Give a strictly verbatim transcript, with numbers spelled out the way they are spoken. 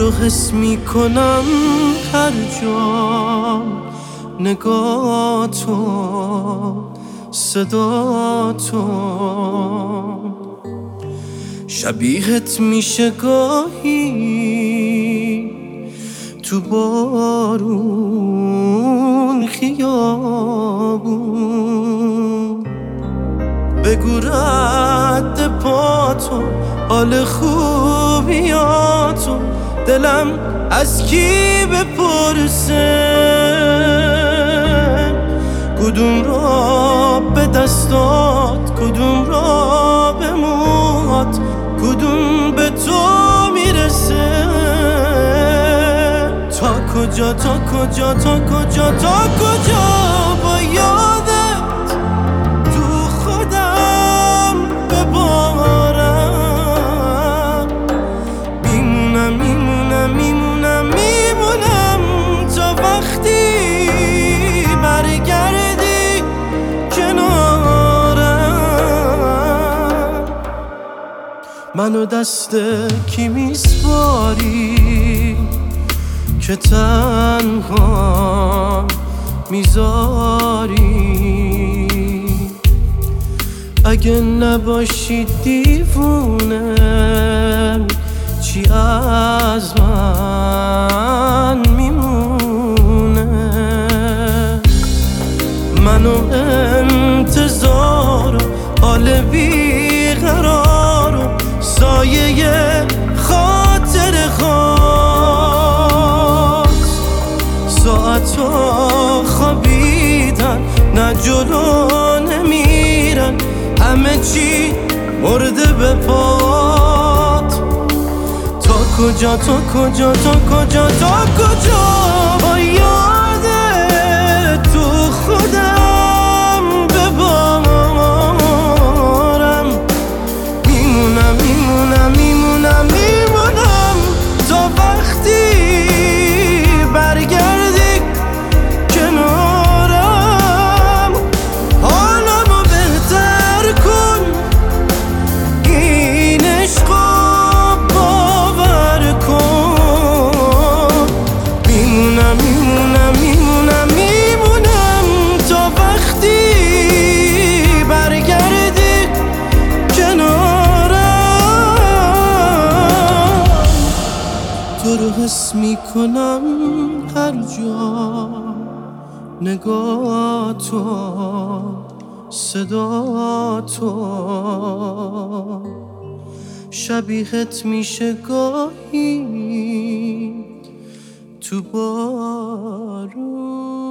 رو حس میکنم هر جا، نگاه تو، صدا تو، شبیهت میشه گاهی تو بارون خیابون. بگو رد پا تو، حال خوبیاتو، دلم از کی بپرسه؟ کدوم را به دستات، کدوم را به موهات، کدوم به تو میرسه؟ تا کجا تا کجا تا کجا تا کجا با یادت تو خودم ببارم؟ میمونم میمونم میمونم میمونم تا وقتی برگردی کنارم. منو دست کی میسپاری که تنها میذاری؟ اگه نباشی دیوونه چی از من میمونه؟ منو انتظار و حال بیقرار و سایه خاطر خواد، ساعتا خوابیدن نه جلو نمیرن، همه چی مرده به پات. تا کجا تا کجا تا کجا تا کجا با یادت تو خودم ببارم؟ میمونم میمونم میمونم میمونم تا وقتی برگردی کنارم. حالمو بهتر کن، این عشقو باور کن. میمونم میمونم میمونم میمونم تا وقتی برگردی کنارم. تو رو حس میکنم هر جا، نگاه تو، صدا تو، شبیهت میشه گاهی تو بارون